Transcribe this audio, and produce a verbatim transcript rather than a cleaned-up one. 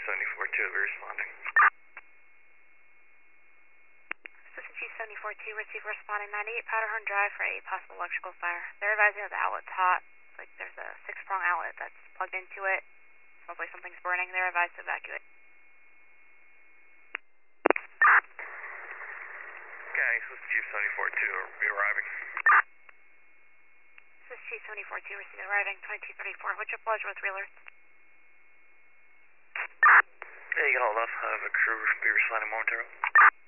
seventy-four two, we're responding. Assistant Chief seventy-four two, receiver responding ninety-eight Powderhorn Drive for a possible electrical fire. They're advising that the outlet's hot. It's like there's a six-prong outlet that's plugged into it. Smells like something's burning. They're advised to evacuate. Okay, Assistant Chief seventy-four two, are we arriving? Assistant Chief seventy-four two, receiver arriving twenty-two thirty-four. What's your pleasure with Reeler? Yeah, you can hold off. I have a crew be responding momentarily.